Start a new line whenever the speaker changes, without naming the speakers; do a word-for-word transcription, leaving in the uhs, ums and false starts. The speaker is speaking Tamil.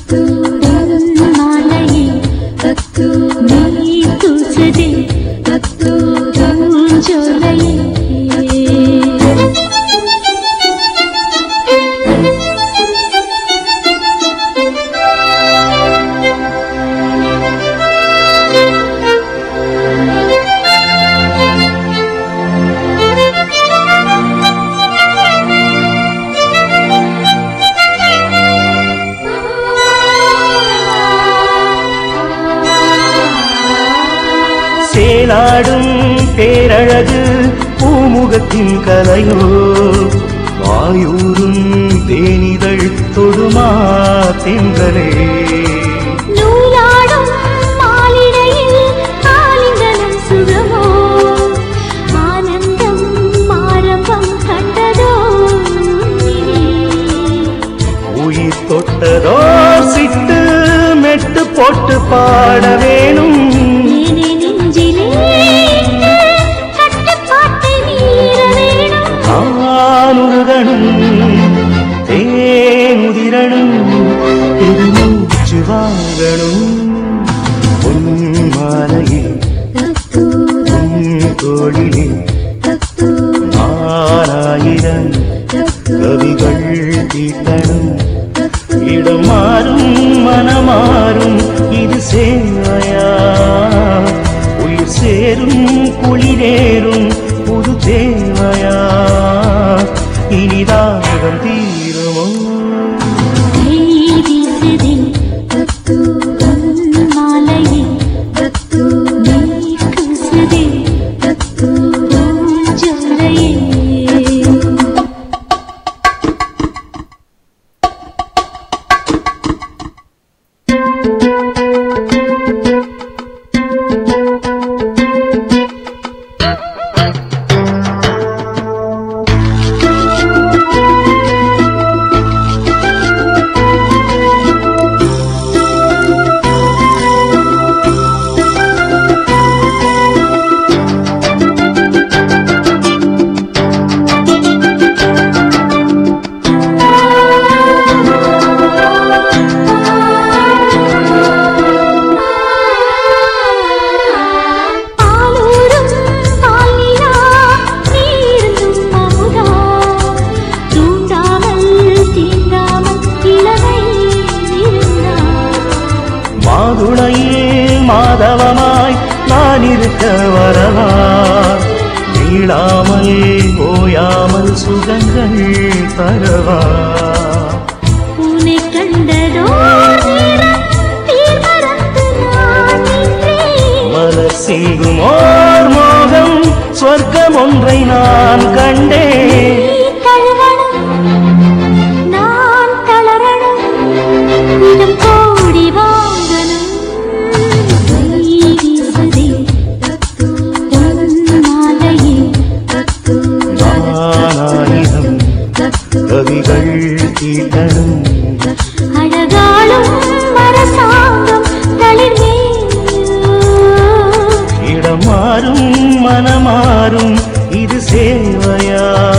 சேலாடும் பேரழகு பூமுகத்தின் கலையோ வாயூரும் தேனிதழ் தொடுமா தென்றலே
நூலாடும் மாலிடையில் ஆலிங்கனம் சுகமோ ஆனந்தம் ஆரம்பம் கண்டதோ
உயிர் தொட்டதோ சிட்டு மெட்டு போட்டு பாட வேணும் தேனுதிரணும் இது மூச்சு வாங்கணும் பொன்மாலையில் தோழிலே ஆறாயிரம் கவிகள் தீட்டணும் இடம் மாறும் மனமாறும் இது சேவையா உயிர் சேரும் குளிரேறும் புது தேவையா இனிதாகம் தீருமோ மாதவமாய் நான் இருக்க வரவா நீளாமல் ஓயாமல் சுகங்கள் தரவா
உன்னை கண்டதோ
மலர் சிங்கும் ஓர் மோகம் சொர்க்கம் ஒன்றை நான் கண்டேன்
நான் தளரணும் கோடி வாங்கணும்
கவிகள் தீட்டணும்
அழகாலும் மரசாங்கம் தளிர்வே
இடம் மாறும் மனமாறும் இது சேவையா